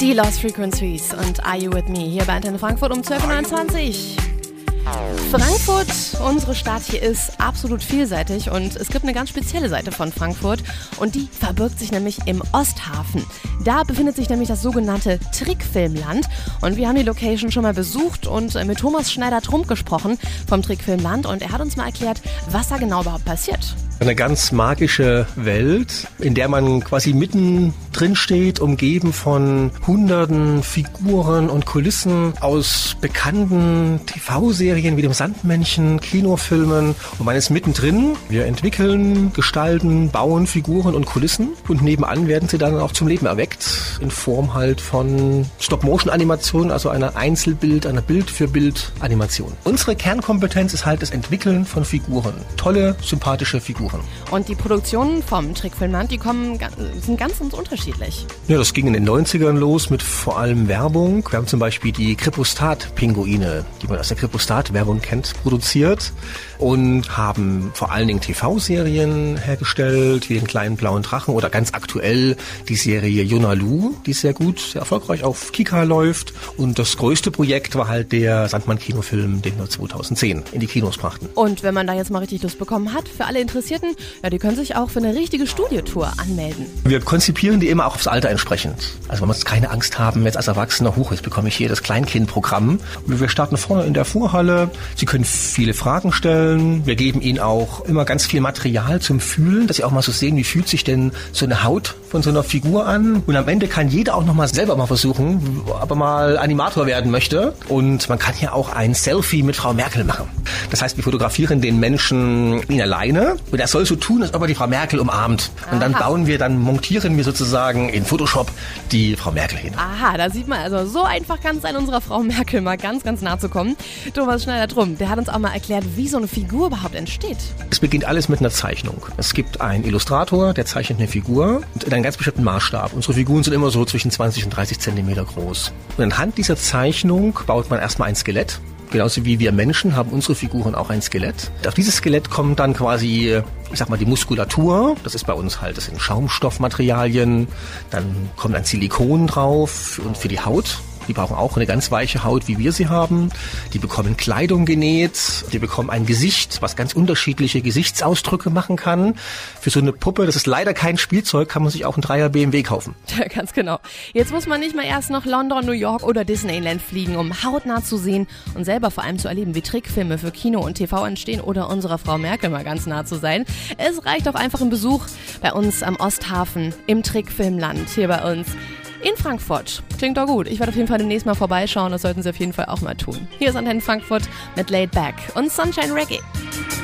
Die Lost Frequencies und Are You With Me hier bei Antenne Frankfurt um 12.29 Uhr. Frankfurt, unsere Stadt hier, ist absolut vielseitig und es gibt eine ganz spezielle Seite von Frankfurt und die verbirgt sich nämlich im Osthafen. Da befindet sich nämlich das sogenannte Trickfilmland und wir haben die Location schon mal besucht und mit Thomas Schneider-Trump gesprochen vom Trickfilmland und er hat uns mal erklärt, was da genau überhaupt passiert. Eine ganz magische Welt, in der man quasi mitten drin steht, umgeben von hunderten Figuren und Kulissen aus bekannten TV-Serien wie dem Sandmännchen, Kinofilmen. Und man ist mittendrin. Wir entwickeln, gestalten, bauen Figuren und Kulissen. Und nebenan werden sie dann auch zum Leben erweckt, in Form halt von Stop-Motion-Animation, also einer Einzelbild, einer Bild-für-Bild-Animation. Unsere Kernkompetenz ist halt das Entwickeln von Figuren. Tolle, sympathische Figuren. Und die Produktionen vom Trickfilmland, sind ganz unterschiedlich. Ja, das ging in den 90ern los mit vor allem Werbung. Wir haben zum Beispiel die Kripostat-Pinguine, die man aus der Kripostat-Werbung kennt, produziert und haben vor allen Dingen TV-Serien hergestellt, wie den kleinen blauen Drachen oder ganz aktuell die Serie Jonalu, die sehr gut, sehr erfolgreich auf Kika läuft. Und das größte Projekt war halt der Sandmann-Kinofilm, den wir 2010 in die Kinos brachten. Und wenn man da jetzt mal richtig Lust bekommen hat, für alle Interessierten, ja, die können sich auch für eine richtige Studiotour anmelden. Wir konzipieren die immer auch aufs Alter entsprechend. Also man muss keine Angst haben, jetzt als Erwachsener, jetzt bekomme ich hier das Kleinkindprogramm. Wir starten vorne in der Vorhalle. Sie können viele Fragen stellen. Wir geben Ihnen auch immer ganz viel Material zum Fühlen, dass Sie auch mal so sehen, wie fühlt sich denn so eine Haut von so einer Figur an. Und am Ende kann jeder auch noch mal selber mal versuchen, ob er mal Animator werden möchte. Und man kann ja auch ein Selfie mit Frau Merkel machen. Das heißt, wir fotografieren den Menschen ihn alleine und er soll so tun, als ob er die Frau Merkel umarmt. Und dann montieren wir sozusagen in Photoshop die Frau Merkel hin. Aha, da sieht man also, so einfach kann es sein, unserer Frau Merkel mal ganz nah zu kommen. Thomas Schneider-Trump, der hat uns auch mal erklärt, wie so eine Figur überhaupt entsteht. Es beginnt alles mit einer Zeichnung. Es gibt einen Illustrator, der zeichnet eine Figur in einem ganz bestimmten Maßstab. Unsere Figuren sind immer so zwischen 20 und 30 Zentimeter groß. Und anhand dieser Zeichnung baut man erstmal ein Skelett. Genauso wie wir Menschen haben unsere Figuren auch ein Skelett. Auf dieses Skelett kommt dann quasi, die Muskulatur. Das ist bei uns halt, das sind Schaumstoffmaterialien. Dann kommt ein Silikon drauf und für die Haut. Die brauchen auch eine ganz weiche Haut, wie wir sie haben. Die bekommen Kleidung genäht. Die bekommen ein Gesicht, was ganz unterschiedliche Gesichtsausdrücke machen kann. Für so eine Puppe, das ist leider kein Spielzeug, kann man sich auch einen 3er BMW kaufen. Ja, ganz genau. Jetzt muss man nicht mal erst nach London, New York oder Disneyland fliegen, um hautnah zu sehen und selber vor allem zu erleben, wie Trickfilme für Kino und TV entstehen oder unserer Frau Merkel mal ganz nah zu sein. Es reicht auch einfach ein Besuch bei uns am Osthafen im Trickfilmland hier bei uns in Frankfurt. Klingt doch gut. Ich werde auf jeden Fall demnächst mal vorbeischauen. Das sollten Sie auf jeden Fall auch mal tun. Hier ist Antenne Frankfurt mit Laid Back und Sunshine Reggae.